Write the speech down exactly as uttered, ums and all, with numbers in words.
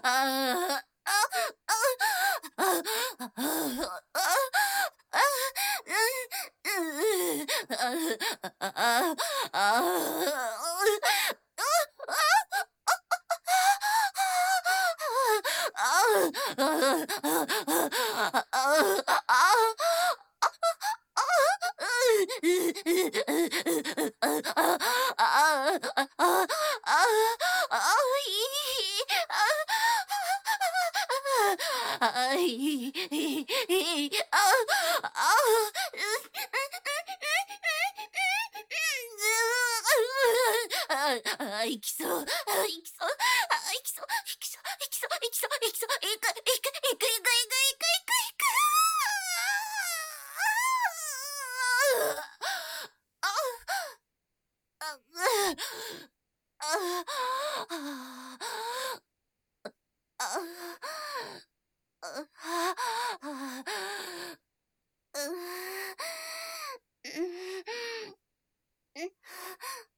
ああ、いい、あ、あ、あ、あ、いきそう、あ、いきそう、あ、いきそう、いきそう、いきそう、いきそう、いきそう、いく、いく、いく、いく、いく、いく、いく、いく。あ、あ、あ、あ、あ、あ、うん、うん、うん。